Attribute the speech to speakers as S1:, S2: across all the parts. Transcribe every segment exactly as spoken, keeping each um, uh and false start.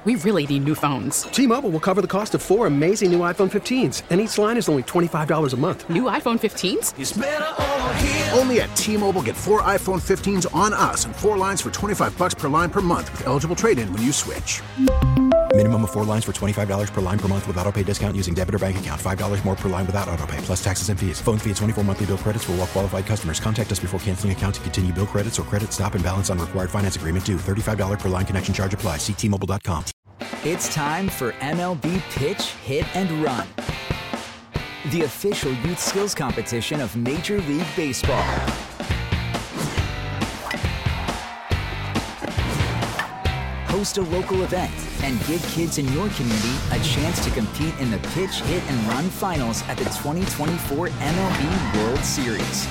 S1: We really need new phones.
S2: T-Mobile will cover the cost of four amazing new iPhone fifteens, and each line is only twenty-five dollars a month.
S1: New iPhone fifteens?
S3: It's better over here.
S4: Only at T-Mobile, get four iPhone fifteens on us and four lines for twenty-five dollars per line per month with eligible trade-in when you switch.
S5: Minimum of four lines for twenty-five dollars per line per month with autopay discount using debit or bank account. five dollars more per line without autopay, plus taxes and fees. Phone fee at twenty-four monthly bill credits for well-qualified customers. Contact us before canceling account to continue bill credits or credit stop and balance on required finance agreement due. thirty-five dollars per line connection charge applies. See T Mobile dot com.
S6: It's time for M L B Pitch, Hit, and Run, the official youth skills competition of Major League Baseball. Host a local event and give kids in your community a chance to compete in the Pitch, Hit, and Run finals at the twenty twenty-four M L B World Series.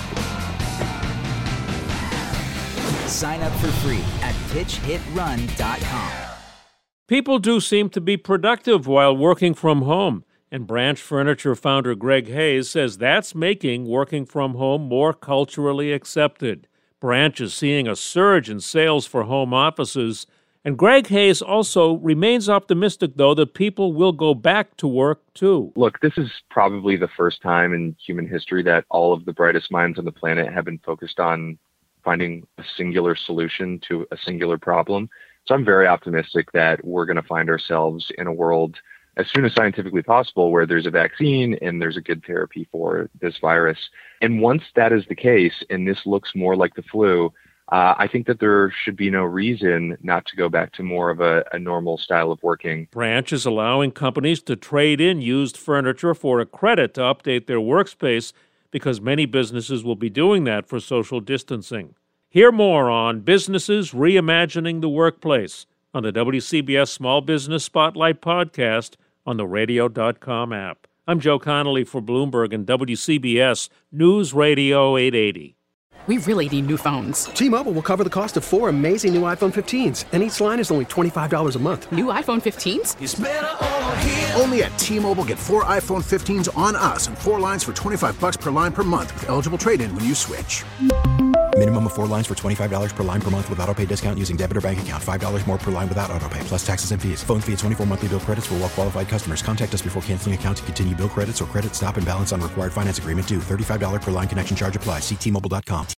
S6: Sign up for free at pitch hit run dot com.
S7: People do seem to be productive while working from home, and Branch Furniture founder Greg Hayes says that's making working from home more culturally accepted. Branch is seeing a surge in sales for home offices, and Greg Hayes also remains optimistic, though, that people will go back to work, too.
S8: Look, this is probably the first time in human history that all of the brightest minds on the planet have been focused on finding a singular solution to a singular problem. So I'm very optimistic that we're going to find ourselves in a world as soon as scientifically possible where there's a vaccine and there's a good therapy for this virus. And once that is the case, and this looks more like the flu, uh, I think that there should be no reason not to go back to more of a, a normal style of working.
S7: Branch is allowing companies to trade in used furniture for a credit to update their workspace because many businesses will be doing that for social distancing. Hear more on businesses reimagining the workplace on the W C B S Small Business Spotlight podcast on the radio dot com app. I'm Joe Connolly for Bloomberg and W C B S News Radio eight eighty.
S1: We really need new phones.
S2: T-Mobile will cover the cost of four amazing new iPhone fifteens, and each line is only twenty-five dollars a month.
S1: New iPhone fifteens?
S3: It's better over here.
S4: Only at T-Mobile, get four iPhone fifteens on us and four lines for twenty-five dollars per line per month with eligible trade-in when you switch.
S5: Minimum of four lines for twenty-five dollars per line per month with autopay discount using debit or bank account. five dollars more per line without autopay, plus taxes and fees. Phone fee at twenty-four monthly bill credits for well-qualified customers. Contact us before canceling account to continue bill credits or credit stop and balance on required finance agreement due. thirty-five dollars per line connection charge applies. See T Mobile dot com.